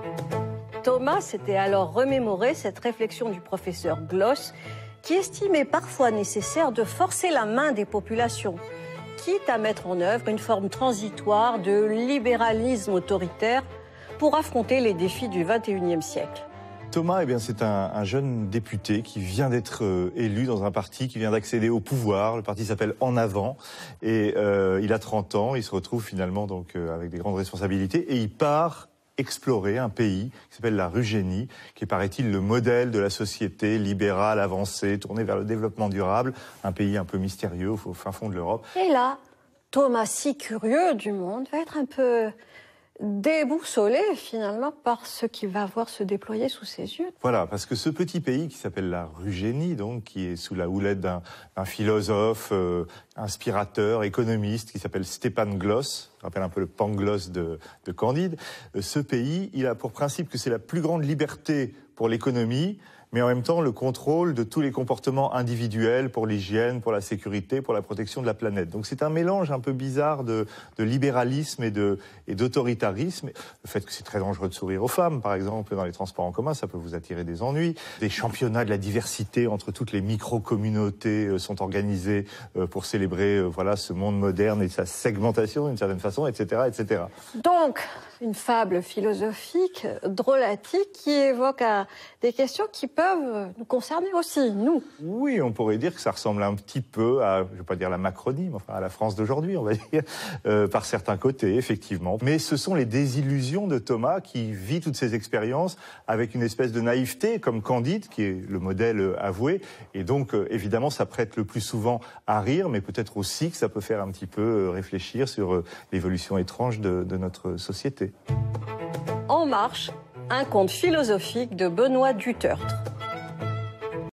Thomas s'était alors remémoré cette réflexion du professeur Gloss, qui estimait parfois nécessaire de forcer la main des populations, quitte à mettre en œuvre une forme transitoire de libéralisme autoritaire pour affronter les défis du XXIe siècle. Thomas, c'est un jeune député qui vient d'être élu dans un parti qui vient d'accéder au pouvoir. Le parti s'appelle En Avant et il a 30 ans. Il se retrouve finalement donc avec des grandes responsabilités et il part explorer un pays qui s'appelle la Rugénie, qui est, paraît-il, le modèle de la société libérale avancée, tournée vers le développement durable, un pays un peu mystérieux au fin fond de l'Europe. Et là, Thomas, si curieux du monde, va être un peu déboussolé finalement par ce qu'il va voir se déployer sous ses yeux. Voilà, parce que ce petit pays qui s'appelle la Rugénie, donc, qui est sous la houlette d'un philosophe, inspirateur, économiste, qui s'appelle Stéphane Gloss, je rappelle un peu le Pangloss de Candide, ce pays, il a pour principe que c'est la plus grande liberté pour l'économie, mais en même temps le contrôle de tous les comportements individuels pour l'hygiène, pour la sécurité, pour la protection de la planète. Donc c'est un mélange un peu bizarre de libéralisme et d'autoritarisme. Le fait que c'est très dangereux de sourire aux femmes, par exemple, dans les transports en commun, ça peut vous attirer des ennuis. Des championnats de la diversité entre toutes les micro-communautés sont organisés pour célébrer voilà, ce monde moderne et sa segmentation d'une certaine façon, etc., etc. Donc, une fable philosophique, drôlatique, qui évoque des questions qui peuvent nous concerner aussi, nous. Oui, on pourrait dire que ça ressemble un petit peu à, je ne vais pas dire la Macronie, mais enfin à la France d'aujourd'hui, on va dire, par certains côtés, effectivement. Mais ce sont les désillusions de Thomas qui vit toutes ces expériences avec une espèce de naïveté, comme Candide, qui est le modèle avoué. Et donc, évidemment, ça prête le plus souvent à rire, mais peut-être aussi que ça peut faire un petit peu réfléchir sur l'évolution étrange de notre société. En marche, un conte philosophique de Benoît Dutertre.